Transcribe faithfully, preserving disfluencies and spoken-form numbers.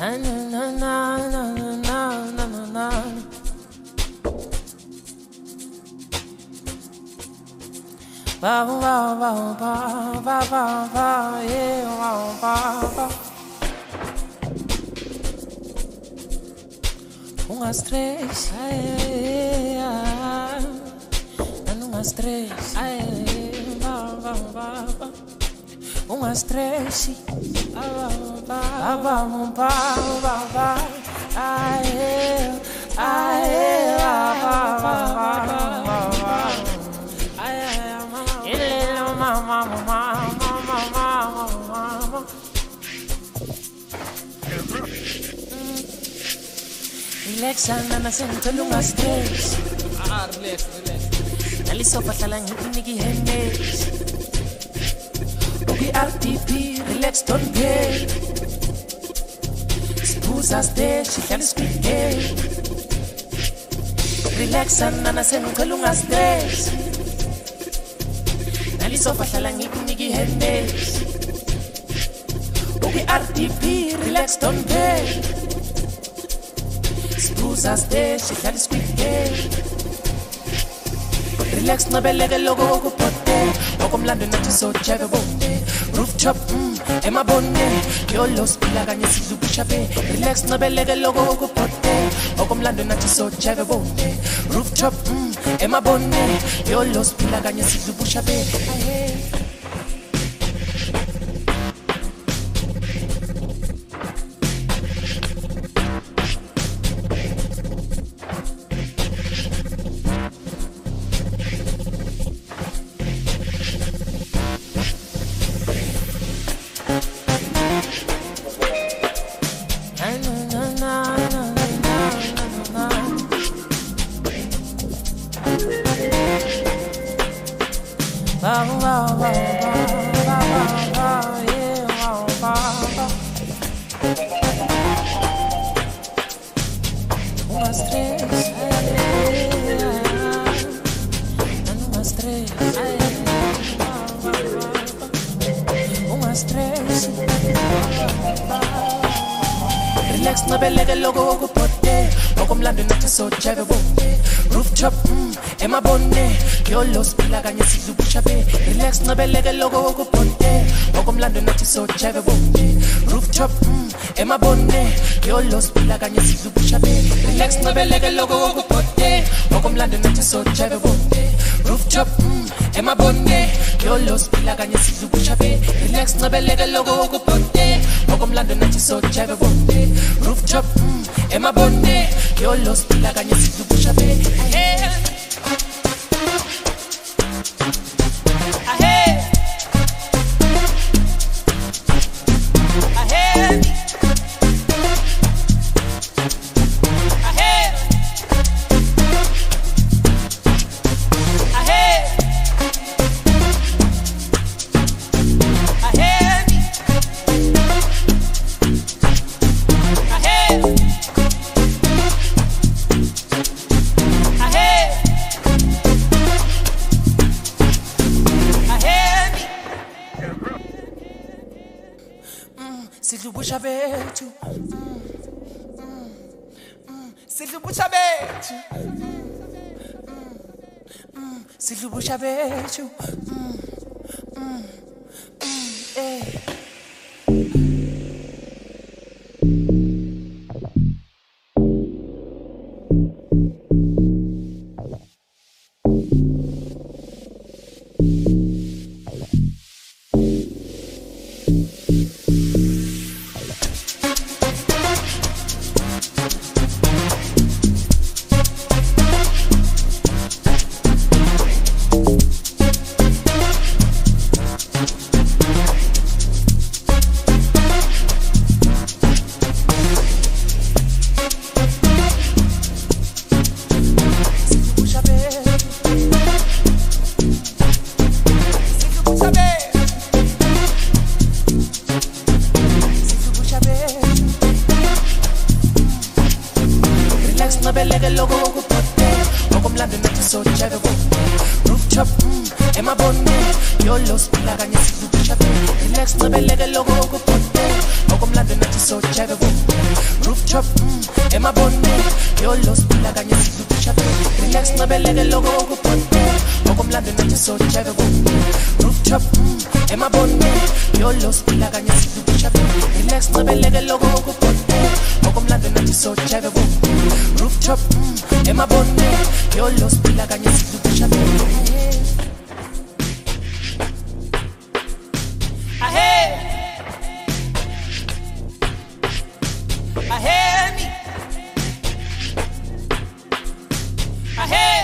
Na na na na na na na na na. Ba ba ba ba ba ba ba yeah ba ba ba. Umas três, ai, ai, umas três, ai, ba ba ba ba. Umas três, ba ba ba ba ba ba, ai, ai, ba ba ba ba ba. Mama, mama, mama, mama, mama. Relaxa, nana, sento lungas três. Ah, relax, relax. Nali sopa talang nigi hendes. Ugi R T P, relax, don't pay. Spusas de, she can speak gay. Relaxa, nana, sento lungas três. Sofa hlala ngikuniki headaches. Uki R T P, relax, don't pay. Spusa stage, hlala squid. Relax, nabeleke loko ukupote. Okomlando nathi so jave bonde. Rooftop, mm, emabonde. Yolo spila kanye sidlubusha be. Relax, nabeleke loko ukupote. Okomlando nathi so jave bonde. Rooftop, mm, emabonde. Yolo spila kanye sidlubusha be. Ba ba ba ba ba ba yeah ba ba. Umas três, umas três, umas três. Relax, nabeleke loko ukupote. Okomlando nathi so jave bonde. Rooftop, mm, emabonde. Yolo spila kanye sidlubusha be. Relax, nabeleke loko ukupote. Okomlando nathi so jave bonde. Rooftop, mm, emabonde. Yolo spila kanye sidlubusha be. Relax, nabeleke loko ukupote. Okomlando nathi so jave bonde. Rooftop, mm, emabonde. Yolo spila kanye sidlubusha be. Relax, nabeleke loko ukupote. Okomlando nathi so jave bonde. Rooftop, mm, emabonde. Yolo spila kanye sidlubusha be. Sidlubusha bethu, sidlubusha bethu, sidlubusha bethu, eh. nabeleke loko ukupote okomlando nathi so jave bonde rooftop mm, emabonde yolo spila kanye sidlubusha silubushave relax ncebeleke loko ukuphote ngokomlando nathi sojave rooftop mm, emabone yolo siphila kanye silubushave relax ncebeleke loko ukuphote ngokomlando nathi sojave rooftop mm, emabone yolo siphila kanye silubushave relax ncebeleke loko ukuphote ngokomlando nathi sojave rooftop mm, emabone yolo siphila kanye silubushave Ahead, ahead me, ahead.